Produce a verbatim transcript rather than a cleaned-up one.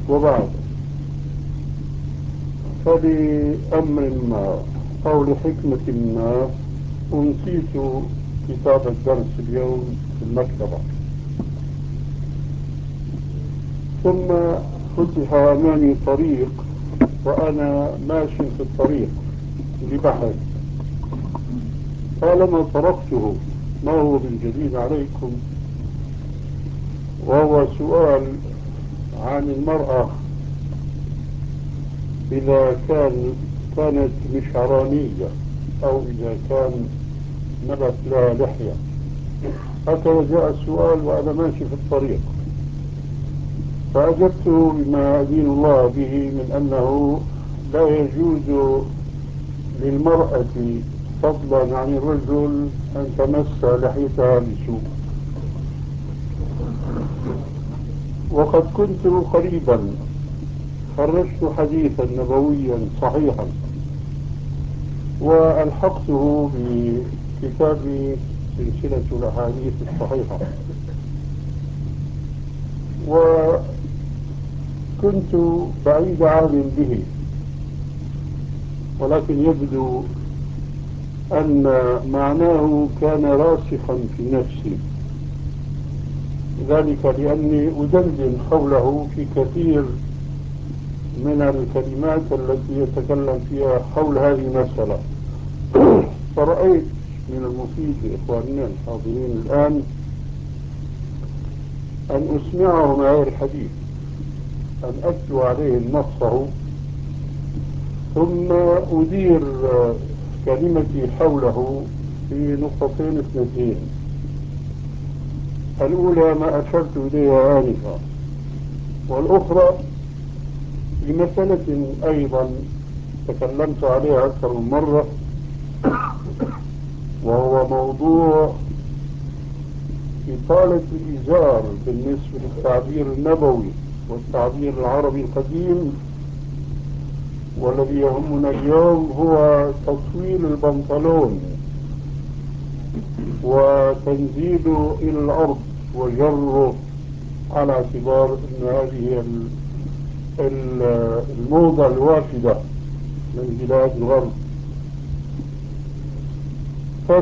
وبعد، فلأمر ما أو لحكمة ما أنسيت كتاب الدرس اليوم في المكتبة، ثم فتح أمامي طريق وأنا ماشي في الطريق لبحث. طالما تركته، ما هو بالجديد عليكم؟ وهو سؤال عن المرأة إذا كان كانت مشعرانية أو إذا كان نبت لها لحية. هكذا جاء السؤال وأنا ماشي في الطريق، فأجبت بما أدين الله به من أنه لا يجوز للمرأة فضلا عن الرجل أن تمس لحيتها بسوء. وقد كنت قريبا خرجت حديثا نبويا صحيحا وألحقته بكتاب سلسلة الأحاديث الصحيحة، وكنت بعيد عهد به، ولكن يبدو أن معناه كان راسخا في نفسي، ذلك لأني أدندن حوله في كثير من الكلمات التي يتكلم فيها حول هذه المسألة. فرأيت من المفيد لإخواننا الحاضرين الآن أن أسمعهم هذا الحديث، أن أتلو عليهم نصه، ثم أدير كلمتي حوله في نقطتين اثنتين. الأولى ما أشرت إليها آنفا، والأخرى بمسألة أيضا تكلمت عليها أكثر من مرة، وهو موضوع إطالة الإزار بالنسبة للتعبير النبوي والتعبير العربي القديم. والذي يهمنا اليوم هو تطويل البنطلون وتنزيله إلى الأرض وجره، على اعتبار أن هذه الموضة الوافدة من بلاد الغرب.